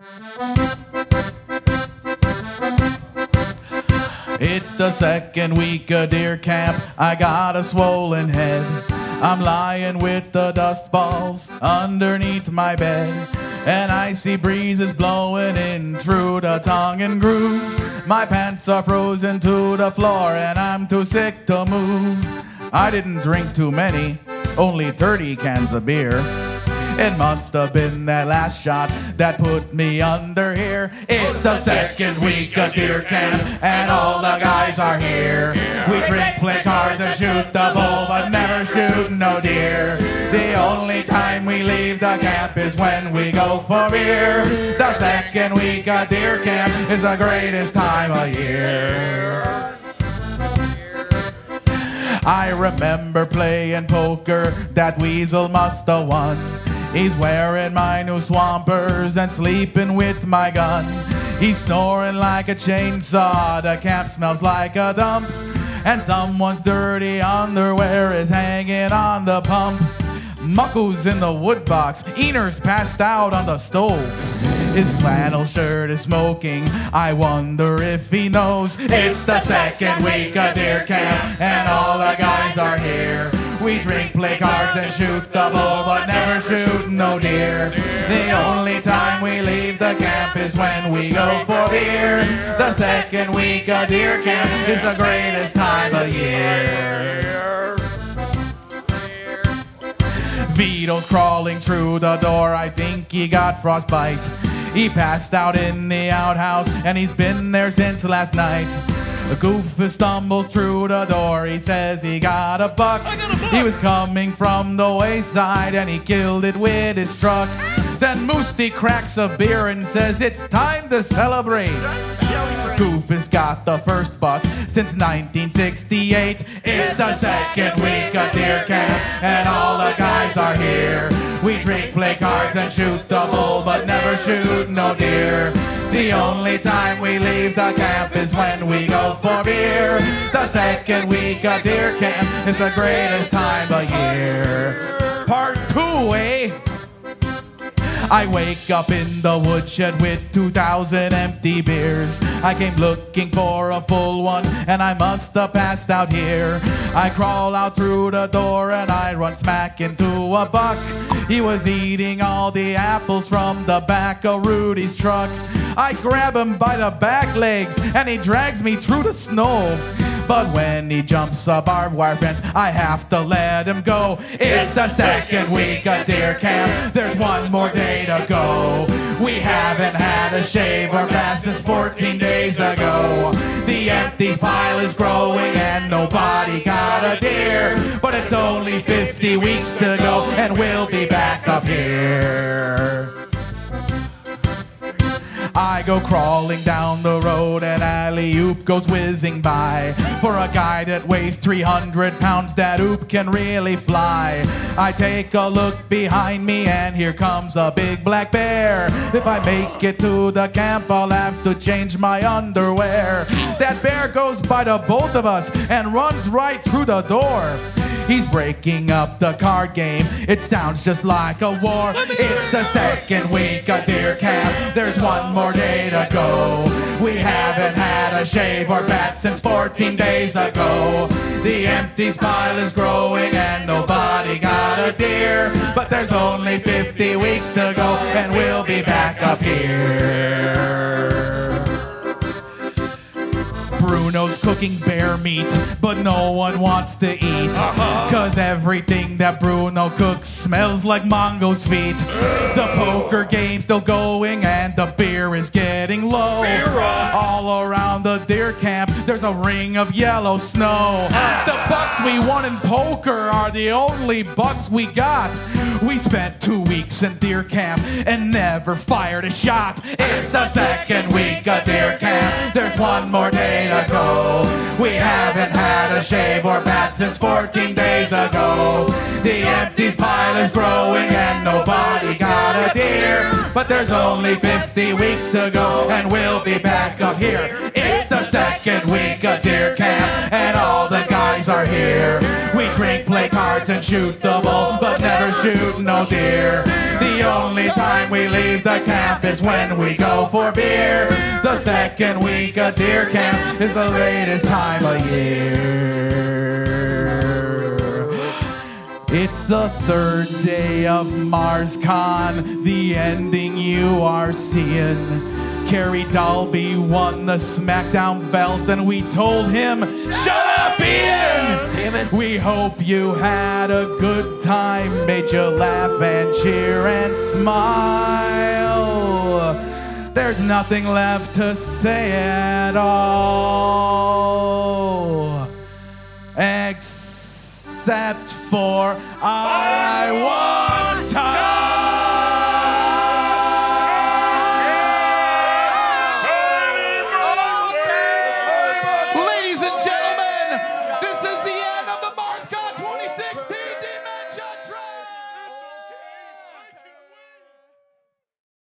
It's the second week of deer camp. I got a swollen head. I'm lying with the dust balls underneath my bed. And icy breezes blowing in through the tongue and groove. My pants are frozen to the floor and I'm too sick to move. I didn't drink too many, only 30 cans of beer. It must have been that last shot that put me under here. It's the second week of deer camp and all the guys are here. We drink, play cards and shoot the bull, but never shoot no deer. The only time we leave the camp is when we go for beer. The second week of deer camp is the greatest time of year. I remember playing poker, that weasel must have won. He's wearing my new Swampers and sleeping with my gun. He's snoring like a chainsaw, the camp smells like a dump. And someone's dirty underwear is hanging on the pump. Muckle's in the wood box, Ener's passed out on the stove. His flannel shirt is smoking, I wonder if he knows. It's the second week of deer camp and all the guys are here. We drink, play cards and shoot the bull, but never shoot no deer. The only time we leave the camp is when we go for beer. The second week of deer camp is the greatest time of year. Vito's crawling through the door, I think he got frostbite. He passed out in the outhouse and he's been there since last night. Goofus stumbles through the door, he says he got a buck. He was coming from the wayside and he killed it with his truck. Then Moosty cracks a beer and says it's time to celebrate. Goofus got the first buck since 1968. It's the second week of deer camp and all the guys are here. We drink, play cards and shoot the bull, but never shoot no deer. The only time we leave the camp is when we go for beer. The second week of deer camp is the greatest time of year. Part 2, eh? I wake up in the woodshed with 2,000 empty beers. I came looking for a full one and I must have passed out here. I crawl out through the door and I run smack into a buck. He was eating all the apples from the back of Rudy's truck. I grab him by the back legs and he drags me through the snow. But when he jumps a barbed wire fence, I have to let him go. It's the second week of deer camp, there's one more day to go. We haven't had a shave or bath since 14 days ago. The empty pile is growing and nobody got a deer. But it's only 50 weeks to go and we'll be back up here. I go crawling down the road and alley-oop goes whizzing by. For a guy that weighs 300 pounds, that oop can really fly. I take a look behind me and here comes a big black bear. If I make it to the camp, I'll have to change my underwear. That bear goes by the both of us and runs right through the door. He's breaking up the card game, it sounds just like a war. It's the second week of deer camp, there's one more day to go. We haven't had a shave or bath since 14 days ago. The empty pile is growing and nobody got a deer. But there's only 50 weeks to go and we'll be back up here. Bruno's cooking bear meat, but no one wants to eat. Cause everything that Bruno cooks smells like Mongo's feet. The poker game's still going and the beer is getting low. All around the deer camp, there's a ring of yellow snow. The bucks we won in poker are the only bucks we got. We spent 2 weeks in deer camp and never fired a shot. It's the second week of deer camp, there's one more day to go. We haven't had a shave or bath since 14 days ago. The empty pile is growing and nobody got a deer. But there's only 50 weeks to go and we'll be back up here. beer. It's the second week of deer camp, and all the guys are here. We drink, play cards, and shoot the bull, but never shoot no deer. The only time we leave the camp is when we go for beer. The second week of deer camp is the latest time of year. It's the third day of MarsCon, the ending you are seeing. Kerry Dalby won the SmackDown belt, and we told him, shut up, Ian! We hope you had a good time, made you laugh and cheer and smile. There's nothing left to say at all, except for I want